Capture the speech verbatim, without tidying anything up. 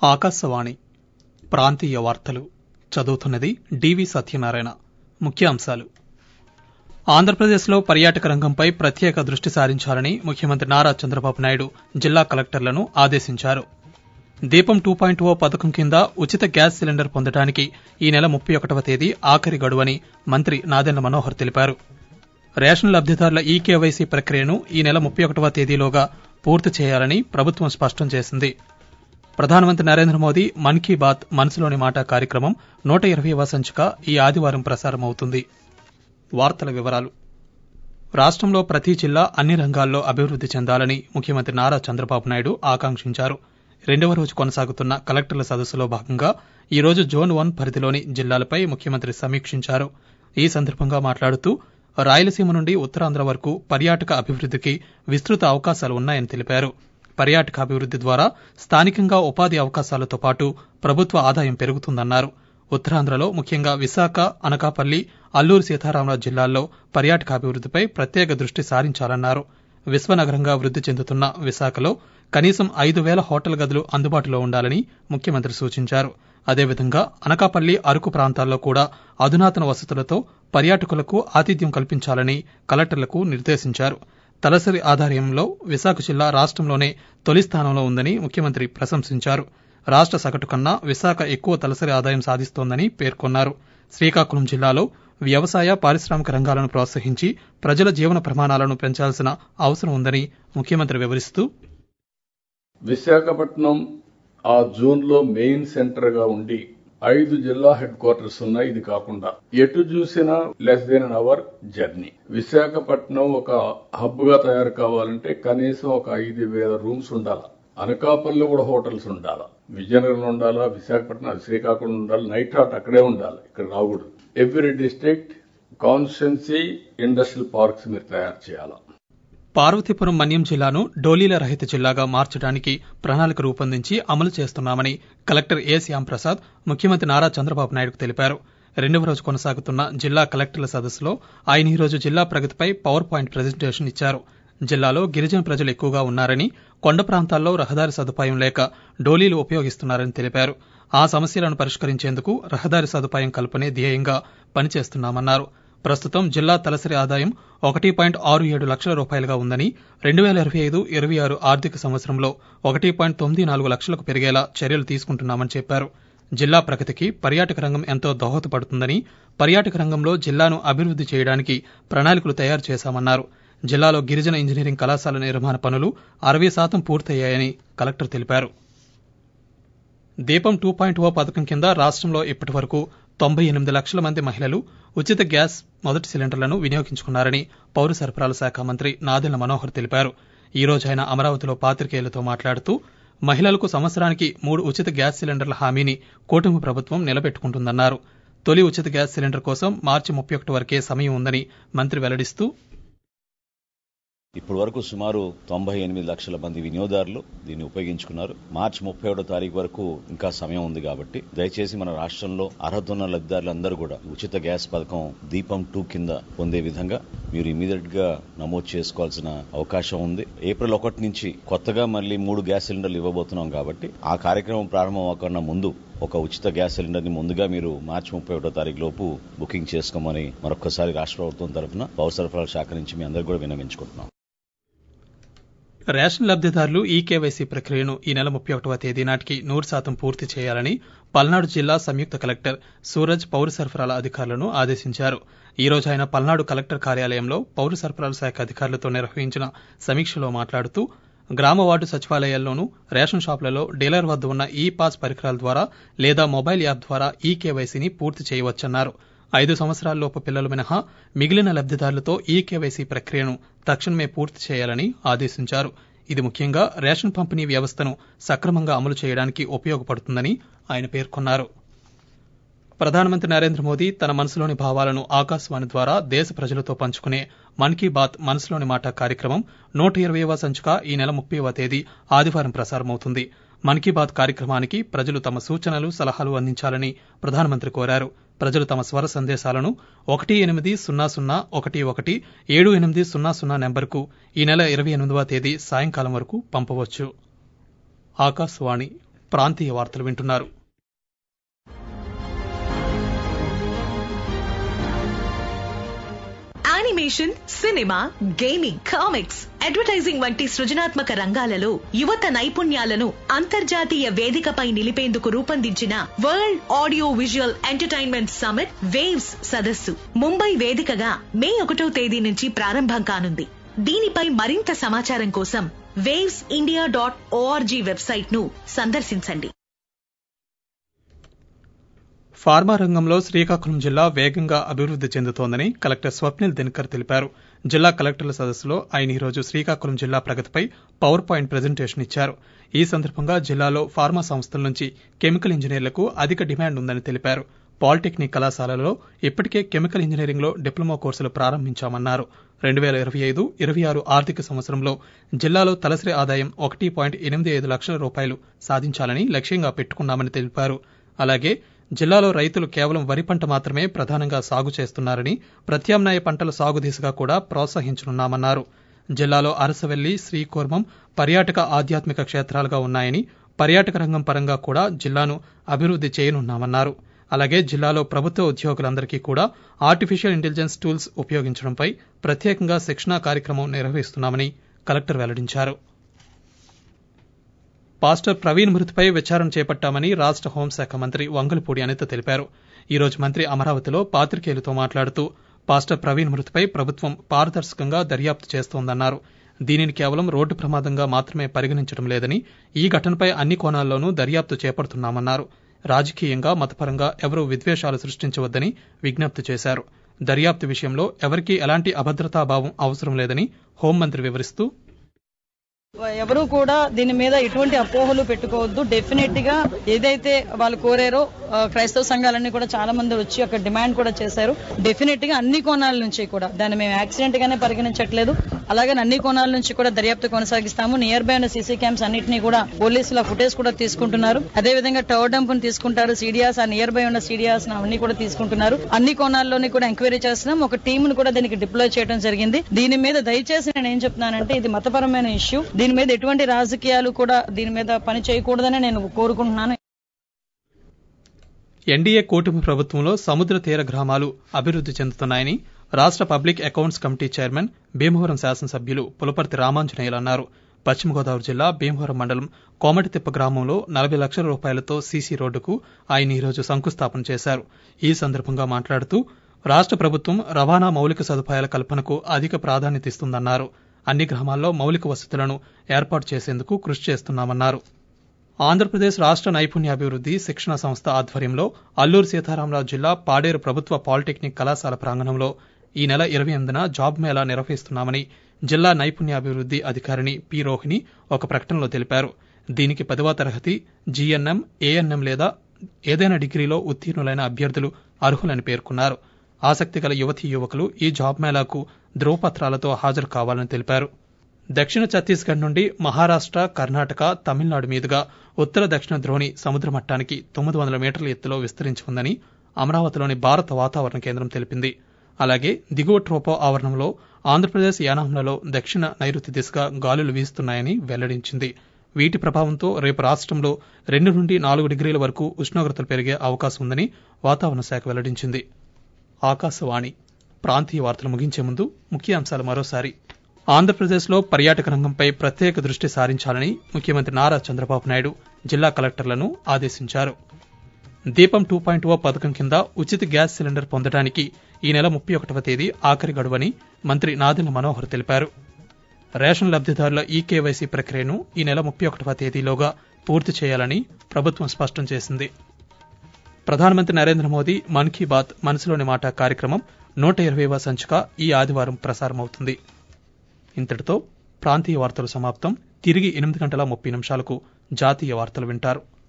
ఆకాశవాణి ప్రాంతీయ వార్తలు చదువుతున్నది డివి సత్యనారాయణ. ముఖ్యాంశాలు. ఆంధ్రప్రదేశ్లో పర్యాటక రంగంపై ప్రత్యేక దృష్టి సారించాలని ముఖ్యమంత్రి నారా చంద్రబాబు నాయుడు జిల్లా కలెక్టర్లను ఆదేశించారు. దీపం టూ పాయింట్ ఓ పథకం కింద ఉచిత గ్యాస్ సిలిండర్ పొందడానికి ఈ నెల ముప్పై ఒకటవ తేదీ ఆఖరి గడువని మంత్రి నాదెండ్ల మనోహర్ తెలిపారు. రేషన్ లబ్దిదారుల ఈ కేవైసీ ప్రక్రియను ఈ నెల ముప్పై ఒకటవ తేదీలోగా పూర్తి చేయాలని ప్రభుత్వం స్పష్టం చేసింది. ప్రధానమంత్రి నరేంద్ర మోదీ మన్ కీ బాత్ మనసులోని మాట కార్యక్రమం నూట ఇరవైవ సంచిక ఈ ఆదివారం ప్రసారమవుతుంది. వార్తల వివరాలు. రాష్టంలో ప్రతి జిల్లా అన్ని రంగాల్లో అభివృద్ది చెందాలని ముఖ్యమంత్రి నారా చంద్రబాబు నాయుడు ఆకాంక్షించారు. రెండవ రోజు కొనసాగుతున్న కలెక్టర్ల సదస్సులో భాగంగా ఈ రోజు జోన్ వన్ పరిధిలోని జిల్లాలపై ముఖ్యమంత్రి సమీక్షించారు. ఈ సందర్భంగా మాట్లాడుతూ రాయలసీమ నుండి ఉత్తరాంధ్ర వరకు పర్యాటక అభివృద్దికి విస్తృత అవకాశాలు ఉన్నాయని తెలిపారు. పర్యాటక అభివృద్ది ద్వారా స్థానికంగా ఉపాధి అవకాశాలతో పాటు ప్రభుత్వ ఆదాయం పెరుగుతుందన్నారు. ఉత్తరాంధ్రలో ముఖ్యంగా విశాఖ, అనకాపల్లి, అల్లూరు సీతారామరాజు జిల్లాల్లో పర్యాటక అభివృద్దిపై ప్రత్యేక దృష్టి సారించాలన్నారు. విశ్వనగరంగా వృద్ది చెందుతున్న విశాఖలో కనీసం ఐదు వేల హోటల్ గదులు అందుబాటులో ఉండాలని ముఖ్యమంత్రి సూచించారు. అదేవిధంగా అనకాపల్లి, అరకు ప్రాంతాల్లో కూడా అధునాతన వసతులతో పర్యాటకులకు ఆతిథ్యం కల్పించాలని కలెక్టర్లకు నిర్దేశించారు. తలసరి ఆదాయంలో విశాఖ జిల్లా రాష్టంలోనే తొలి స్థానంలో ఉందని ముఖ్యమంత్రి ప్రశంసించారు. రాష్ట సగటు కన్నా విశాఖ ఎక్కువ తలసరి ఆదాయం సాధిస్తోందని పేర్కొన్నారు. శ్రీకాకుళం జిల్లాలో వ్యవసాయ, పారిశ్రామిక రంగాలను ప్రోత్సహించి ప్రజల జీవన ప్రమాణాలను పెంచాల్సిన అవసరం ఉందని ముఖ్యమంత్రి వివరిస్తూ, విశాఖపట్నం ఆ జోన్ లో మెయిన్ సెంటర్ గా ఉండి ఐదు జిల్లా హెడ్ క్వార్టర్స్ ఉన్నాయి. ఇది కాకుండా ఎటు చూసినా less than an hour journey. Visakhapatnam ఒక హబ్ గా తయారు కావాలంటే కనీసం ఒక ఐదు వేల రూమ్స్ ఉండాలి. అనకాపల్లిలో కూడా హోటల్స్ ఉండాలి. విజయనగరంలో ఉండాలా, విశాఖపట్నం, శ్రీకాకుళం ఉండాలి. నైట్ హాట్ అక్కడే ఉండాలి, ఇక్కడ రాకూడదు. Every district constituency industrial parks మీరు తయారు చేయాలి. పార్వతీపురం మన్యం జిల్లాను డోలీల రహిత జిల్లాగా మార్చడానికి ప్రణాళిక రూపొందించి అమలు చేస్తున్నామని కలెక్టర్ ఏ శ్యాంప్రసాద్ ముఖ్యమంత్రి నారా చంద్రబాబు నాయుడుకు తెలిపారు. రెండవ రోజు కొనసాగుతున్న జిల్లా కలెక్టర్ల సదస్సులో ఆయన ఈ రోజు జిల్లా ప్రగతిపై పవర్ పాయింట్ ప్రజెంటేషన్ ఇచ్చారు. జిల్లాలో గిరిజన ప్రజలు ఎక్కువగా ఉన్నారని, కొండ ప్రాంతాల్లో రహదారి సదుపాయం లేక డోలీలు ఉపయోగిస్తున్నారని తెలిపారు. ఆ సమస్యలను పరిష్కరించేందుకు రహదారి సదుపాయం కల్పనే ధ్యేయంగా పనిచేస్తున్నామన్నారు. ప్రస్తుతం జిల్లా తలసరి ఆదాయం ఒకటి పాయింట్ ఆరు ఏడు లక్షల రూపాయలుగా ఉందని, రెండు వేల ఇరవై ఐదు ఇరవై ఆరు ఆర్థిక సంవత్సరంలో ఒకటి పాయింట్ తొమ్మిది నాలుగు లక్షలకు పెరిగేలా చర్యలు తీసుకుంటున్నామని చెప్పారు. జిల్లా ప్రగతికి పర్యాటక రంగం ఎంతో దోహదపడుతుందని, పర్యాటక రంగంలో జిల్లాను అభివృద్ది చేయడానికి ప్రణాళికలు తయారు చేశామన్నారు. జిల్లాలో గిరిజన ఇంజనీరింగ్ కళాశాల నిర్మాణ పనులు అరవై శాతం పూర్తయ్యాయని కలెక్టర్ తెలిపారు. దీపం టూ పాయింట్ ఓ పథకం కింద రాష్టంలో ఇప్పటి వరకు తొంభై ఎనిమిది లక్షల మంది మహిళలు ఉచిత గ్యాస్ మొదటి సిలిండర్లను వినియోగించుకున్నారని పౌర సరఫరాల శాఖ మంత్రి నాదెండ్ల మనోహర్ తెలిపారు. ఈ రోజు ఆయన అమరావతిలో పాత్రికేయులతో మాట్లాడుతూ మహిళలకు సంవత్సరానికి మూడు ఉచిత గ్యాస్ సిలిండర్ల హామీని కూటమి ప్రభుత్వం నిలబెట్టుకుంటుందన్నారు. తొలి ఉచిత గ్యాస్ సిలిండర్ కోసం మార్చి ముప్పై ఒకటి వరకే సమయం ఉందని మంత్రి వెల్లడిస్తూ, ఇప్పటి వరకు సుమారు తొంభై ఎనిమిది లక్షల మంది వినియోగదారులు దీన్ని ఉపయోగించుకున్నారు. మార్చి ముప్పై ఒకటో తారీఖు వరకు ఇంకా సమయం ఉంది కాబట్టి దయచేసి మన రాష్ట్రంలో అర్హత ఉన్న లబ్దిదారులందరూ కూడా ఉచిత గ్యాస్ పథకం దీపం టూ కింద పొందే విధంగా మీరు ఇమీడియట్ గా నమోదు చేసుకోవాల్సిన అవకాశం ఉంది. ఏప్రిల్ ఒకటి నుంచి కొత్తగా మళ్లీ మూడు గ్యాస్ సిలిండర్లు ఇవ్వబోతున్నాం కాబట్టి ఆ కార్యక్రమం ప్రారంభం అవ్వకుండా ముందు ఒక ఉచిత గ్యాస్ సిలిండర్ ని ముందుగా మీరు మార్చి ముప్పై ఒకటో తారీఖు లోపు బుకింగ్ చేసుకోమని మరొకసారి రాష్ట్ర ప్రభుత్వం తరఫున పౌర సరఫరాల శాఖ నుంచి మీ అందరూ కూడా విన్నవించుకుంటున్నాం. రేషన్ లబ్దిదారులు ఈ కేవైసీ ప్రక్రియను ఈ నెల ముప్పై ఒకటవ తేదీ నాటికి నూరు శాతం పూర్తి చేయాలని పల్నాడు జిల్లా సంయుక్త కలెక్టర్ సూరజ్ పౌర సరఫరాల అధికారులను ఆదేశించారు. ఈ రోజు ఆయన పల్నాడు కలెక్టర్ కార్యాలయంలో పౌర సరఫరాల శాఖ అధికారులతో నిర్వహించిన సమీక్షలో మాట్లాడుతూ, గ్రామ వార్డు సచివాలయాల్లోనూ రేషన్ షాపులలో డీలర్ వద్ద ఉన్న ఈ పాస్ పరికరాల ద్వారా లేదా మొబైల్ యాప్ ద్వారా ఈ కేవైసీని పూర్తి చేయవచ్చన్నారు. ఐదు సంవత్సరాల్లోపు పిల్లలు మినహా మిగిలిన లబ్దిదారులతో ఈ కేవైసీ ప్రక్రియను తక్షణమే పూర్తి చేయాలని ఆదేశించారు. ఇది ముఖ్యంగా రేషన్ పంపిణీ వ్యవస్థను సక్రమంగా అమలు చేయడానికి ఉపయోగపడుతుందని ఆయన పేర్కొన్నారు. ప్రధానమంత్రి నరేంద్ర మోదీ తన మనసులోని భావాలను ఆకాశవాణి ద్వారా దేశ ప్రజలతో పంచుకునే మన్ కీ బాత్ మనసులోని మాట కార్యక్రమం నూట ఇరవైవ సంచిక ఈ నెల ముప్పైవ తేదీ ఆదివారం ప్రసారమవుతుంది. మన్ కీ బాత్ కార్యక్రమానికి ప్రజలు తమ సూచనలు, సలహాలు అందించాలని ప్రధానమంత్రి కోరారు. ప్రజలు తమ స్వర సందేశాలను ఒకటి ఎనిమిది సున్నా సున్నా ఒకటి ఒకటి ఏడు ఎనిమిది సున్నా సున్నా నెంబర్కు ఈ నెల ఇరవై ఎనిమిదవ తేదీ సాయంకాలం వరకు పంపవచ్చు. ఆకాశవాణి ప్రాంతీయ వార్తలు వింటున్నారు. Animation, cinema, gaming, comics, advertising వంటి సృజనాత్మక రంగాలలో యువత నైపుణ్యాలను అంతర్జాతీయ వేదికపై నిలిపేందుకు రూపొందించిన world audio visual entertainment summit waves సదస్సు ముంబై వేదికగా మే ఒకటో తేదీ నుంచి ప్రారంభం కానుంది. దీనిపై మరింత సమాచారం కోసం waves India dot O R G website ను సందర్శించండి. ఫార్మా రంగంలో శ్రీకాకుళం జిల్లా వేగంగా అభివృద్ది చెందుతోందని కలెక్టర్ స్వప్నిల్ దినకర్ తెలిపారు. జిల్లా కలెక్టర్ల సదస్సులో ఆయన ఈరోజు శ్రీకాకుళం జిల్లా ప్రగతిపై పవర్ పాయింట్ ప్రజెంటేషన్ ఇచ్చారు. ఈ సందర్భంగా జిల్లాలో ఫార్మా సంస్థల నుంచి కెమికల్ ఇంజనీర్లకు అధిక డిమాండ్ ఉందని తెలిపారు. పాలిటెక్నిక్ కళాశాలలో ఇప్పటికే కెమికల్ ఇంజనీరింగ్లో డిప్లొమా కోర్సులు ప్రారంభించామన్నారు. రెండు వేల ఇరవై ఐదు ఇరవై ఆరు ఆర్థిక సంవత్సరంలో జిల్లాలో తలసరి ఆదాయం ఒకటి పాయింట్ ఎనిమిది ఐదు లక్షల రూపాయలు సాధించాలని లక్ష్యంగా పెట్టుకున్నామని తెలిపారు. అలాగే జిల్లాలో రైతులు కేవలం వరి పంట మాత్రమే ప్రధానంగా సాగు చేస్తున్నారని, ప్రత్యామ్నాయ పంటల సాగు దిశగా కూడా ప్రోత్సహించనున్నామన్నారు. జిల్లాలో అరసవెల్లి, శ్రీకూర్మం పర్యాటక ఆధ్యాత్మిక క్షేత్రాలుగా ఉన్నాయని, పర్యాటక రంగం పరంగా కూడా జిల్లాను అభివృద్ది చేయనున్నామన్నారు. అలాగే జిల్లాలో ప్రభుత్వ ఉద్యోగులందరికీ కూడా ఆర్టిఫిషియల్ ఇంటెలిజెన్స్ టూల్స్ ఉపయోగించడంపై ప్రత్యేకంగా శిక్షణా కార్యక్రమం నిర్వహిస్తున్నామని కలెక్టర్ వెల్లడించారు. పాస్టర్ ప్రవీణ్ మృతిపై విచారణ చేపట్టామని రాష్ట హోంశాఖ మంత్రి వంగలపూడి అనిత తెలిపారు. ఈ రోజు మంత్రి అమరావతిలో పాత్రికేయులతో మాట్లాడుతూ పాస్టర్ ప్రవీణ్ మృతిపై ప్రభుత్వం పారదర్శకంగా దర్యాప్తు చేస్తోందన్నారు. దీనిని కేవలం రోడ్డు ప్రమాదంగా మాత్రమే పరిగణించడం లేదని, ఈ ఘటనపై అన్ని కోణాల్లోనూ దర్యాప్తు చేపడుతున్నామన్నారు. రాజకీయంగా, మతపరంగా ఎవరూ విద్వేషాలు సృష్టించవద్దని విజ్ఞప్తి చేశారు. దర్యాప్తు విషయంలో ఎవరికీ ఎలాంటి అభద్రతాభావం అవసరం లేదని హోంమంత్రి వివరిస్తూ, ఎవరు కూడా దీని మీద ఎటువంటి అపోహలు పెట్టుకోవద్దు. డెఫినెట్ గా ఏదైతే వాళ్ళు కోరారో క్రైస్తవ సంఘాలన్నీ కూడా చాలా మంది వచ్చి అక్కడ డిమాండ్ కూడా చేశారు. డెఫినెట్ గా అన్ని కోణాల నుంచి కూడా దాన్ని మేము యాక్సిడెంట్ గానే పరిగణించట్లేదు. అలాగే అన్ని కోణాల నుంచి కూడా దర్యాప్తు కొనసాగిస్తాము. నియర్ బై ఉన్న సీసీ క్యామ్స్ అన్నింటినీ కూడా పోలీసుల ఫుటేజ్ కూడా తీసుకుంటున్నారు. అదేవిధంగా టవర్ డంప్ తీసుకుంటారు. సీడియాస్ ఆ నియర్ బై ఉన్న సీడియాస్ అవన్నీ కూడా తీసుకుంటున్నారు. అన్ని కోణాల్లోని కూడా ఎంక్వైరీ చేస్తున్నాం. ఒక టీమ్ ను కూడా దీనికి డిప్లాయ్ చేయడం జరిగింది. దీని మీద దయచేసి నేను ఏం చెప్తున్నానంటే, ఇది మతపరమైన ఇష్యూ. దీని మీద ఎటువంటి రాజకీయాలు కూడా దీని మీద పని చేయకూడదని నేను కోరుకుంటున్నాను. ఎన్డీఏ కూటమి ప్రభుత్వంలో సముద్ర తీర గ్రామాలు అభివృద్ది చెందుతున్నాయని రాష్ట public accounts committee chairman Bhimavaram శాసనసభ్యులు పులపర్తి రామాంజనేయులు అన్నారు. పశ్చిమ గోదావరి జిల్లా భీమవరం మండలం కోమటితిప్ప గ్రామంలో నలభై లక్షల రూపాయలతో సీసీ రోడ్డుకు ఆయన ఈరోజు శంకుస్థాపన చేశారు. ఈ సందర్భంగా మాట్లాడుతూ రాష్ట ప్రభుత్వం రవాణా మౌలిక సదుపాయాల కల్పనకు అధిక ప్రాధాన్యత ఇస్తుందన్నారు. అన్ని గ్రామాల్లో మౌలిక వసతులను ఏర్పాటు చేసేందుకు కృషి చేస్తున్నామన్నారు. ఆంధ్రప్రదేశ్ రాష్ట నైపుణ్యాభివృద్ది శిక్షణ సంస్థ ఆధ్వర్యంలో అల్లూరు సీతారామరాజు జిల్లా పాడేరు ప్రభుత్వ పాలిటెక్నిక్ కళాశాల ప్రాంగణంలో ఈ నెల ఇరవై ఎనిమిదిన జాబ్ మేళా నిర్వహిస్తున్నామని జిల్లా నైపుణ్యాభివృద్ది అధికారిని పి రోహిణి ఒక ప్రకటనలో తెలిపారు. దీనికి పదవ తరగతి, జీఎన్ఎం, ఏఎన్ఎం లేదా ఏదైనా డిగ్రీలో ఉత్తీర్ణులైన అభ్యర్థులు అర్హులని పేర్కొన్నారు. ఆసక్తి గల యువతీ యువకులు ఈ జాబ్ మేళాకు ధ్రువపత్రాలతో హాజరు కావాలని తెలిపారు. దక్షిణ ఛత్తీస్గఢ్ నుండి మహారాష్ట, కర్ణాటక, తమిళనాడు మీదుగా ఉత్తర దక్షిణ ద్రోణి సముద్ర మట్టానికి తొమ్మిది వందల మీటర్ల ఎత్తులో విస్తరించి ఉందని అమరావతిలోని భారత వాతావరణ కేంద్రం తెలిపింది. అలాగే దిగువ ట్రోపో ఆవరణంలో ఆంధ్రప్రదేశ్ యానాంలలో దక్షిణ నైరుతి దిశగా గాలులు వీస్తున్నాయని వెల్లడించింది. వీటి ప్రభావంతో రేపు రాష్ట్రంలో రెండు నుండి నాలుగు డిగ్రీల వరకు ఉష్ణోగ్రతలు పెరిగే అవకాశం ఉందని వాతావరణ శాఖ వెల్లడించింది. ఆకాశవాణి ప్రాంతీయ వార్తలు ముగించే ముందు ముఖ్యాంశాలు మరోసారి. ఆంధ్రప్రదేశ్లో పర్యాటక రంగంపై ప్రత్యేక దృష్టి సారించాలని ముఖ్యమంత్రి నారా చంద్రబాబు నాయుడు జిల్లా కలెక్టర్లను ఆదేశించారు. దీపం టూ పాయింట్ ఓ పథకం కింద ఉచిత గ్యాస్ సిలిండర్ పొందడానికి ఈ నెల ముప్పై ఒకటవ తేదీ ఆఖరి గడువని మంత్రి నాదెండ్ల మనోహర్ తెలిపారు. రేషన్ లబ్దిదారుల ఈ కేవైసీ ప్రక్రియను ఈ నెల ముప్పై ఒకటవ తేదీలోగా పూర్తి చేయాలని ప్రభుత్వం స్పష్టం చేసింది. ప్రధానమంత్రి నరేంద్ర మోదీ మన్ కీ బాత్ మనసులోని మాట కార్యక్రమం నూట ఇరవైవ సంచిక ఈ ఆదివారం ప్రసారమవుతుంది. ఇంతటితో ప్రాంతీయ వార్తలు సమాప్తం. తిరిగి ఎనిమిది గంటల ముప్పై నిమిషాలకు జాతీయ వార్తలు వింటారు.